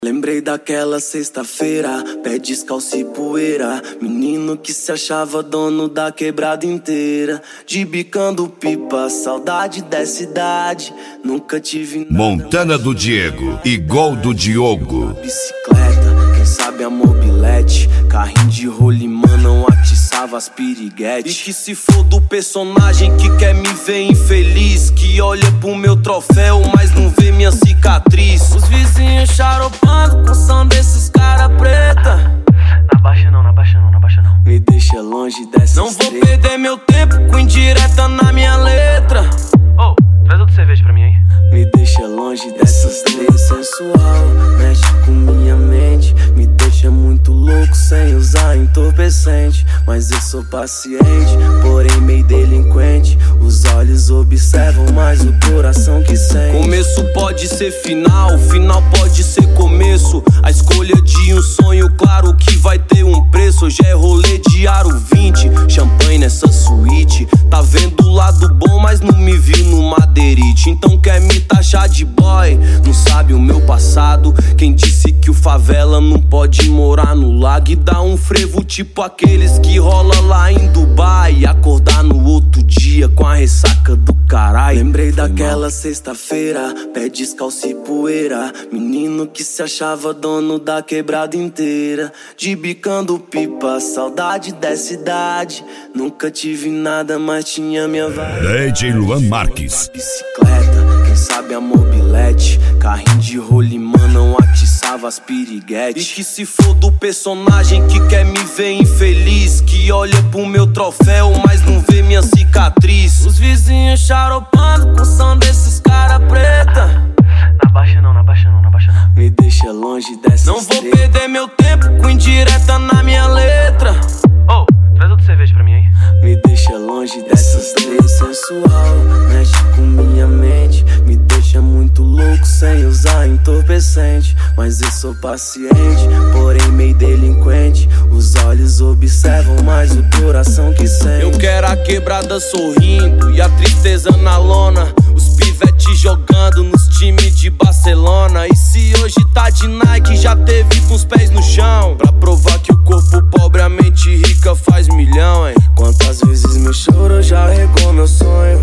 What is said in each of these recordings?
Lembrei daquela sexta-feira, pé descalço e poeira. Menino que se achava dono da quebrada inteira. De bicando pipa, saudade dessa idade. Nunca tive nada. Montana do Diego e Gol do Diogo. Bicicleta, quem sabe a mobilete. Carrinho de rolimã não atiçava as piriguetes. E que se for do personagem que quer me ver infeliz, que olha pro meu troféu, mas não vê minha cicatriz. Os vizinhos charopando com som desses cara preta. Na baixa não, na baixa não, na baixa não. Me deixa longe dessa Não vou perder meu tempo com indireta na minha letra. Oh, traz outra cerveja pra mim aí. Me deixa longe dessas leis sensual. Mexe com minha mente, me deixa muito louco sem usar entorpecente. Mas eu sou paciente, porém meio delinquente. Os olhos observam, mas o coração que sente. Começo pode ser final, final pode ser começo. A escolha de um sonho, claro que vai ter um preço. Hoje é rolê de aro 20, champanhe nessa suíte. Tá vendo o lado bom, mas não me vi no Madeirite. Então quer me taxar de boy, não sabe o meu passado. Quem disse que o favela não pode morar no lago e dar um frevo tipo aqueles que rola lá em Dubai e acordar no outro dia com a ressaca do caralho. Lembrei daquela sexta-feira, pé descalço e poeira. Menino que se achava dono da quebrada inteira. De bicando pipa, saudade dessa idade. Nunca tive nada, mas tinha minha vibe. DJ Luan Marques. Bicicleta, quem sabe a mobilete. Carrinho de rolimã não atiçava as piriguetes. E que se for do personagem que quer me ver infeliz, que olha pro meu troféu, mas não vê minha cicatriz. Os vizinhos charopando com som desses cara preta. Na baixa não, na baixa não, na baixa não. Me deixa longe dessas Não vou perder meu tempo com indireta na minha letra. Oh, traz outra cerveja pra mim aí. Me deixa longe dessas leis sensual. Mexe com minha mente, me deixa muito louco sem usar entorpecente. Mas eu sou paciente, porém meio delinquente. Os olhos observam, mas o coração que sente. Eu quero a quebrada sorrindo e a tristeza na lona. Os pivetes jogando nos times de Barcelona. E se hoje tá de Nike, já teve com os pés no chão. Pra provar que o corpo pobre, a mente rica faz milhão, hein? Quantas vezes meu choro já regou meu sonho.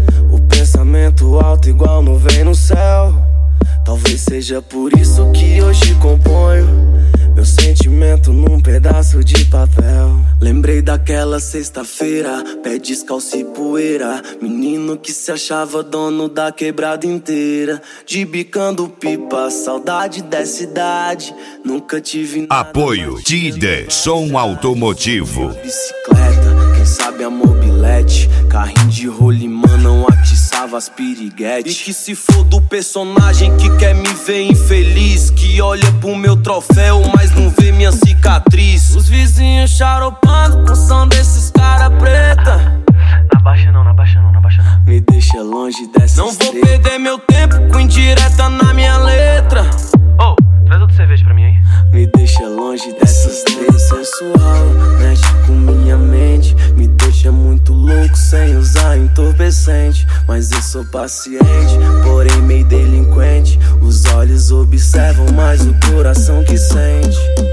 O pensamento alto igual nuvem no céu. Talvez seja por isso que hoje componho meu sentimento num pedaço de papel. Lembrei daquela sexta-feira, pé descalço e poeira. Menino que se achava dono da quebrada inteira. De bicando pipa, saudade dessa idade. Nunca tive nada. Apoio Tide Som Automotivo. Bicicleta, quem sabe a mobilete. Carrinho de rolimã não atiçava as piriguetes. E que se for do personagem que quer me ver infeliz, que olha pro meu troféu, mas não vê minha cicatriz. Os vizinhos charopando com som desses cara preta. Na baixa não, na baixa não, na baixa não. Me deixa longe dessas Não vou perder meu tempo com indireta na minha letra. Oh, traz outra cerveja pra mim aí. Me deixa longe dessas leis sensual. Mexe com minha mente, me deixa muito louco sem usar entorpecente. Mas eu sou paciente, porém meio delinquente. Os olhos observam, mas o coração que sente.